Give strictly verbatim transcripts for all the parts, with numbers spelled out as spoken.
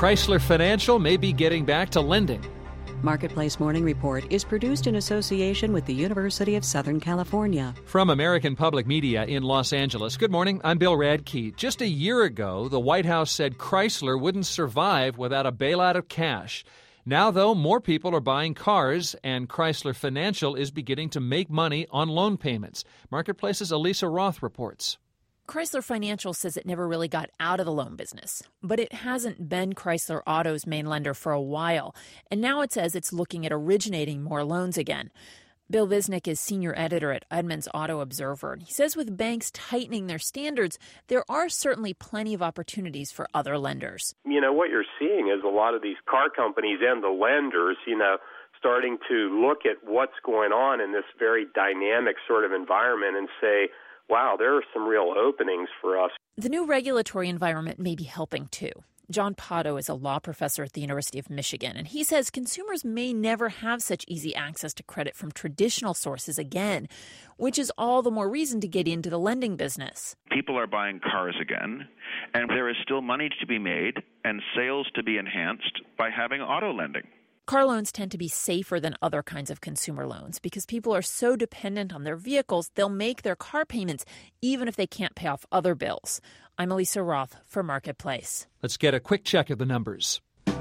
Chrysler Financial may be getting back to lending. Marketplace Morning Report is produced in association with the University of Southern California. From American Public Media in Los Angeles, good morning, I'm Bill Radke. Just a year ago, the White House said Chrysler wouldn't survive without a bailout of cash. Now, though, more people are buying cars, and Chrysler Financial is beginning to make money on loan payments. Marketplace's Elisa Roth reports. Chrysler Financial says it never really got out of the loan business, but it hasn't been Chrysler Auto's main lender for a while, and now it says it's looking at originating more loans again. Bill Visnick is senior editor at Edmunds Auto Observer. He says with banks tightening their standards, there are certainly plenty of opportunities for other lenders. You know, what you're seeing is a lot of these car companies and the lenders, you know, starting to look at what's going on in this very dynamic sort of environment and say, wow, there are some real openings for us. The new regulatory environment may be helping, too. John Potto is a law professor at the University of Michigan, and he says consumers may never have such easy access to credit from traditional sources again, which is all the more reason to get into the lending business. People are buying cars again, and there is still money to be made and sales to be enhanced by having auto lending. Car loans tend to be safer than other kinds of consumer loans because people are so dependent on their vehicles, they'll make their car payments even if they can't pay off other bills. I'm Elisa Roth for Marketplace. Let's get a quick check of the numbers.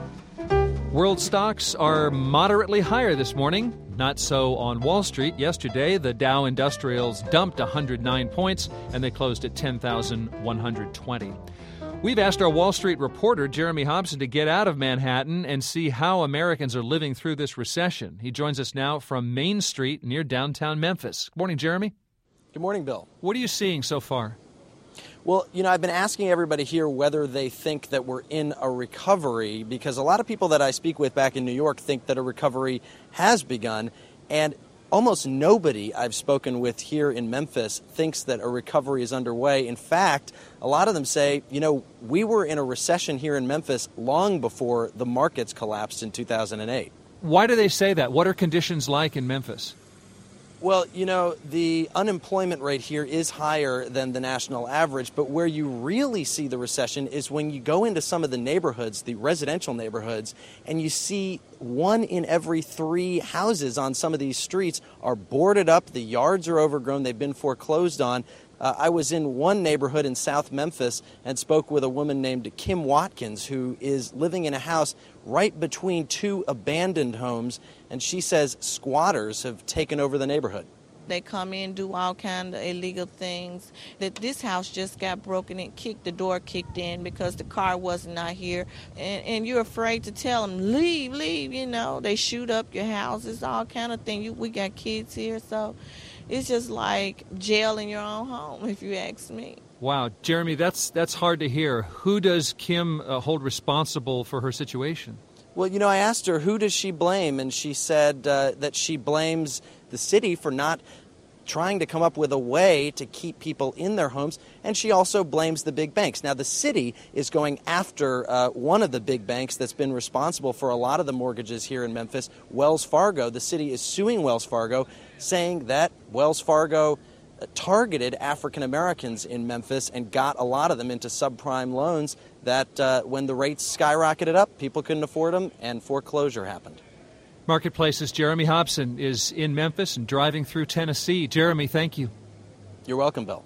World stocks are moderately higher this morning. Not so on Wall Street. Yesterday, the Dow Industrials dumped one hundred nine points, and they closed at ten thousand one hundred twenty. We've asked our Wall Street reporter, Jeremy Hobson, to get out of Manhattan and see how Americans are living through this recession. He joins us now from Main Street near downtown Memphis. Good morning, Jeremy. Good morning, Bill. What are you seeing so far? Well, you know, I've been asking everybody here whether they think that we're in a recovery, because a lot of people that I speak with back in New York think that a recovery has begun, and almost nobody I've spoken with here in Memphis thinks that a recovery is underway. In fact, a lot of them say, you know, we were in a recession here in Memphis long before the markets collapsed in two thousand eight. Why do they say that? What are conditions like in Memphis? Well, you know, the unemployment rate here is higher than the national average, but where you really see the recession is when you go into some of the neighborhoods, the residential neighborhoods, and you see one in every three houses on some of these streets are boarded up, the yards are overgrown, they've been foreclosed on. Uh, I was in one neighborhood in South Memphis and spoke with a woman named Kim Watkins, who is living in a house right between two abandoned homes, and she says squatters have taken over the neighborhood. They come in, do all kind of illegal things. That this house just got broken and kicked, the door kicked in because the car was not here. And, and you're afraid to tell them, leave, leave, you know. They shoot up your houses, all kind of thing. You, we got kids here, so it's just like jail in your own home, if you ask me. Wow, Jeremy, that's that's hard to hear. Who does Kim uh, hold responsible for her situation? Well, you know, I asked her, who does she blame? And she said uh, that she blames the city for not trying to come up with a way to keep people in their homes, and she also blames the big banks. Now, the city is going after uh, one of the big banks that's been responsible for a lot of the mortgages here in Memphis, Wells Fargo. The city is suing Wells Fargo, saying that Wells Fargo targeted African Americans in Memphis and got a lot of them into subprime loans that uh, when the rates skyrocketed up, people couldn't afford them, and foreclosure happened. Marketplace's Jeremy Hobson is in Memphis and driving through Tennessee. Jeremy, thank you. You're welcome, Bill.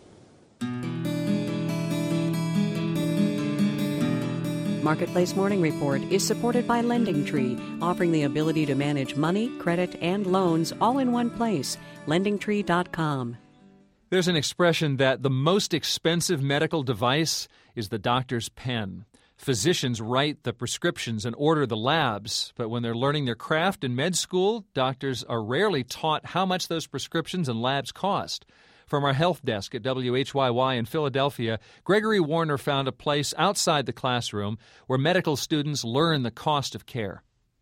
Marketplace Morning Report is supported by LendingTree, offering the ability to manage money, credit, and loans all in one place. lending tree dot com. There's an expression that the most expensive medical device is the doctor's pen. Physicians write the prescriptions and order the labs, but when they're learning their craft in med school, doctors are rarely taught how much those prescriptions and labs cost. From our health desk at W H Y Y in Philadelphia, Gregory Warner found a place outside the classroom where medical students learn the cost of care.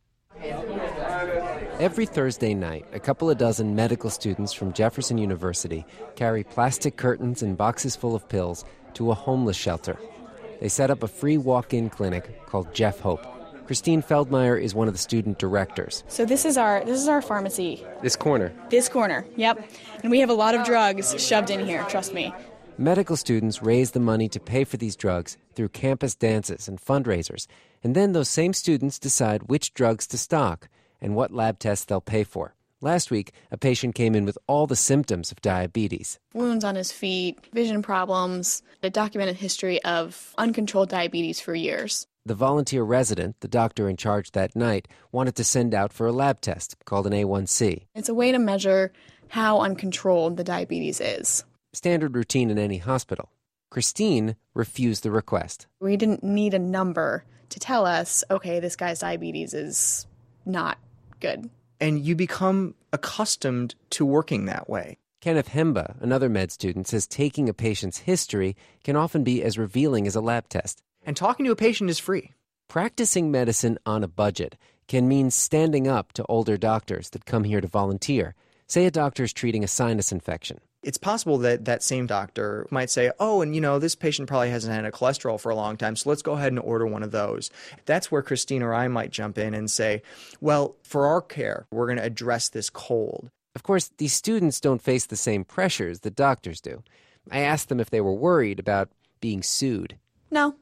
Every Thursday night, a couple of dozen medical students from Jefferson University carry plastic curtains and boxes full of pills to a homeless shelter. They set up a free walk-in clinic called Jeff Hope. Christine Feldmeyer is one of the student directors. So this is our this is our pharmacy. This corner? This corner, yep. And we have a lot of drugs shoved in here, trust me. Medical students raise the money to pay for these drugs through campus dances and fundraisers, and then those same students decide which drugs to stock and what lab tests they'll pay for. Last week, a patient came in with all the symptoms of diabetes. Wounds on his feet, vision problems, a documented history of uncontrolled diabetes for years. The volunteer resident, the doctor in charge that night, wanted to send out for a lab test called an A one C. It's a way to measure how uncontrolled the diabetes is. Standard routine in any hospital. Christine refused the request. We didn't need a number to tell us, okay, this guy's diabetes is not good. And you become accustomed to working that way. Kenneth Hemba, another med student, says taking a patient's history can often be as revealing as a lab test. And talking to a patient is free. Practicing medicine on a budget can mean standing up to older doctors that come here to volunteer. Say a doctor's treating a sinus infection. It's possible that that same doctor might say, oh, and you know, this patient probably hasn't had a cholesterol for a long time, so let's go ahead and order one of those. That's where Christine or I might jump in and say, well, for our care, we're going to address this cold. Of course, these students don't face the same pressures that doctors do. I asked them if they were worried about being sued. No.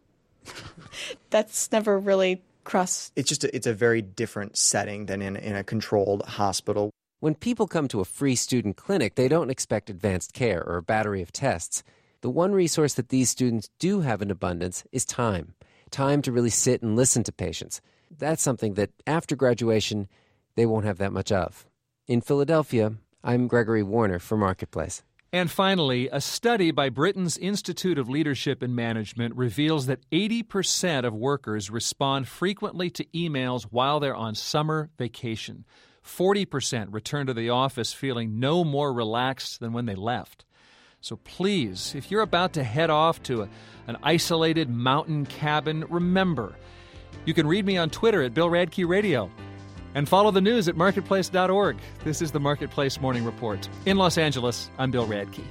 That's never really crossed. It's just a, it's a very different setting than in, in a controlled hospital. When people come to a free student clinic, they don't expect advanced care or a battery of tests. The one resource that these students do have in abundance is time. Time to really sit and listen to patients. That's something that after graduation, they won't have that much of. In Philadelphia, I'm Gregory Warner for Marketplace. And finally, a study by Britain's Institute of Leadership and Management reveals that eighty percent of workers respond frequently to emails while they're on summer vacation. forty percent return to the office feeling no more relaxed than when they left. So please, if you're about to head off to a, an isolated mountain cabin, remember, you can read me on Twitter at Bill Radke Radio and follow the news at marketplace dot org. This is the Marketplace Morning Report. In Los Angeles, I'm Bill Radke.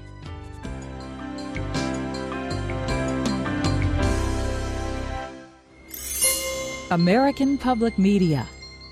American Public Media.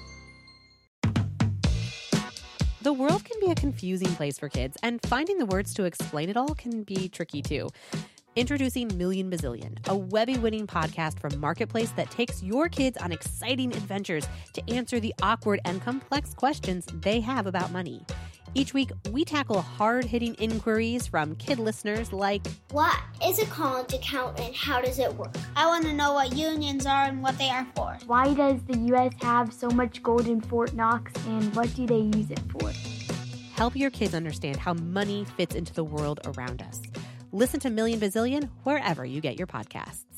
The world can be a confusing place for kids, and finding the words to explain it all can be tricky too. Introducing Million Bazillion, a Webby-winning podcast from Marketplace that takes your kids on exciting adventures to answer the awkward and complex questions they have about money. Each week, we tackle hard-hitting inquiries from kid listeners like, what is a college account and how does it work? I want to know what unions are and what they are for. Why does the U S have so much gold in Fort Knox and what do they use it for? Help your kids understand how money fits into the world around us. Listen to Million Bazillion wherever you get your podcasts.